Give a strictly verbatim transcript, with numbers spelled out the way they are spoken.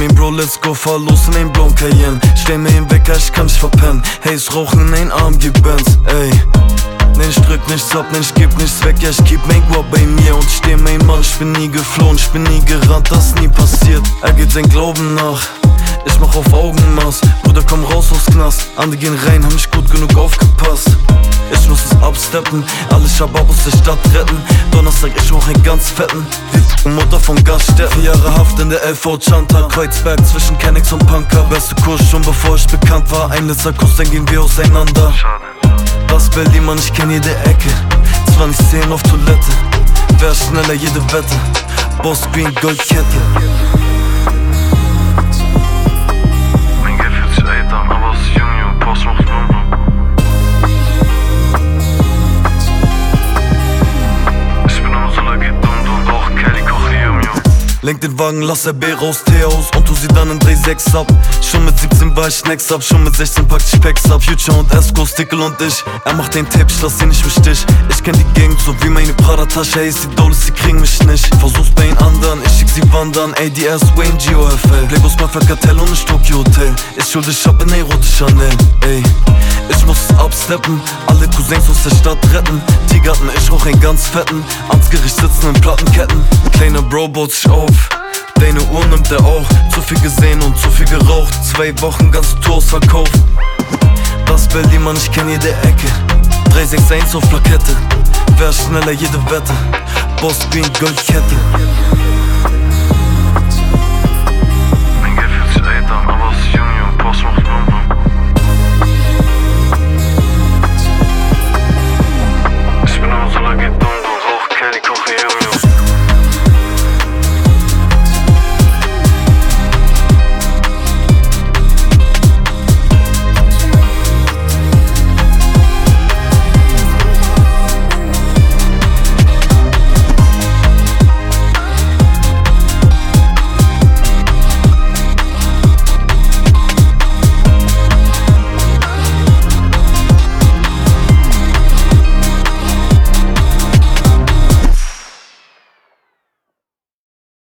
mein Bro, let's go, fahr los in ein blauen Cayenne. Stell mir den Wecker, ich kann nicht verpennen. Haze rauchen in ein Arm, gib Benz, ey. Nee, ich drück nichts ab, nee, ich geb nichts weg, ja, ich keep mein Guap bei mir und steh mein Mann. Ich bin nie geflohen, ich bin nie gerannt, das nie passiert. Er geht sein Glauben nach, ich mach auf Augenmaß. Bruder, komm raus aus Knast, andere gehen rein, haben nicht gut genug aufgepasst. Ich muss es absteppen, alle Schabab aus der Stadt retten. Donnerstag, ich mach einen ganz fetten Mutter von Gaststätten. Vier Jahre Haft in der L V Chanta, Kreuzberg zwischen Kennex und Punker. Beste Kurs schon bevor ich bekannt war. Ein letzter Kuss, dann gehen wir auseinander. Das Berlin, Mann, ich kenn jede Ecke. zwanzig zehn auf Toilette, wär schneller jede Wette. Boss Green, Goldkette. Mein Geld fühlt sich ey an, aber es ist jung, jung, Boss macht Blum Blum. Ich bin immer so lange dumm, dumm, rauch Kelly, koche Yum Yum. Lenk den Wagen, lass R B raus, T aus und tu sie dann in Dreh sechs ab. Schon mit siebzehn war ich next up, schon mit sechzehn pack ich Packs ab. Future und Esco, Stickel und ich, er macht den Tape, ich lass ihn nicht im Stich. Ich kenn die Gegend so wie meine Prada-Tasche, ey, ist die Dollars, sie kriegen mich nicht. Versuch's bei den anderen, ich schick sie wandern, A D S, Wayne, G O F L. Playboys, Mafia, Kartell und ich Tokyo Hotel. Ich schuld, ich hab in ey, rote Chanel, ey. Ich muss es absteppen, alle Cousins aus der Stadt retten. Tiergarten, ich rauch einen ganz fetten, Amtsgericht sitzen in Plattenketten. Kleiner Bro baut sich auf, deine Uhr nimmt er auch. Zu viel gesehen und zu viel geraucht. Zwei Wochen ganze Tours verkauft. Das Berlin, Mann, ich kenn jede Ecke. drei sechs eins auf Plakette, wär schneller jede Wette. Boss Green, Goldkette. Mein Geld fühlt sich ey an, aber es ist jung, jung, Boss macht Blum Blum. Ich bin immer so lange dumm, dumm, rauch Kelly, koche Yum Yum.